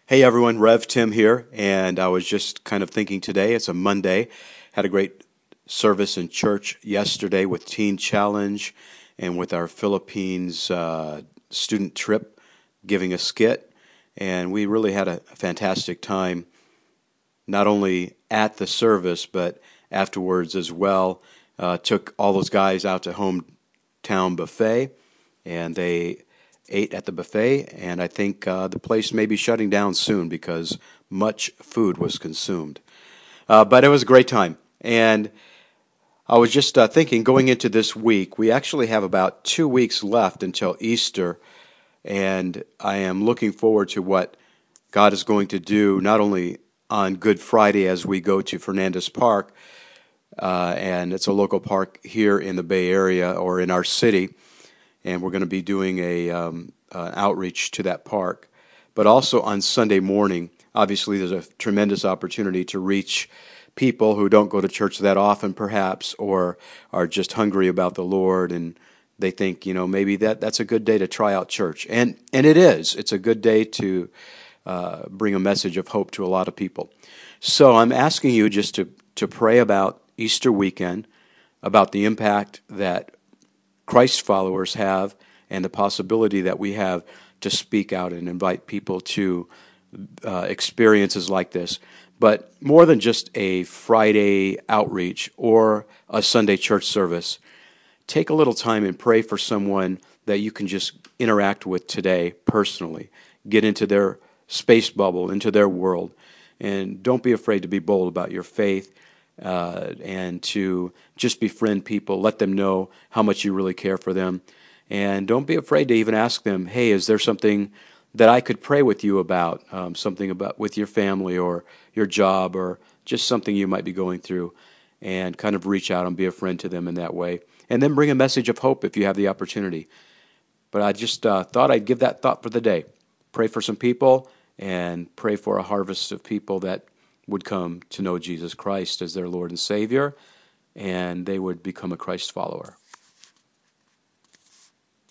Hey everyone, Rev Tim here, and I was just kind of thinking today, it's a Monday, had a great service in church yesterday with Teen Challenge and with our Philippines student trip giving a skit, and we really had a fantastic time, not only at the service, but afterwards as well. Took all those guys out to Hometown Buffet, and they ate at the buffet, and I think the place may be shutting down soon because much food was consumed. But it was a great time. And I was just thinking, going into this week, we actually have about 2 weeks left until Easter, and I am looking forward to what God is going to do, not only on Good Friday as we go to Fernandez Park, and it's a local park here in the Bay Area or in our city, and we're going to be doing an outreach to that park. But also on Sunday morning, obviously there's a tremendous opportunity to reach people who don't go to church that often perhaps, or are just hungry about the Lord, and they think, maybe that's a good day to try out church. And it is. It's a good day to bring a message of hope to a lot of people. So I'm asking you just to pray about Easter weekend, about the impact that Christ followers have, and the possibility that we have to speak out and invite people to experiences like this. But more than just a Friday outreach or a Sunday church service, take a little time and pray for someone that you can just interact with today personally. Get into their space bubble, into their world, and don't be afraid to be bold about your faith. And to just befriend people, let them know how much you really care for them. And don't be afraid to even ask them, hey, is there something that I could pray with you about, something about with your family or your job or just something you might be going through, and kind of reach out and be a friend to them in that way. And then bring a message of hope if you have the opportunity. But I just thought I'd give that thought for the day. Pray for some people and pray for a harvest of people that would come to know Jesus Christ as their Lord and Savior, and they would become a Christ follower.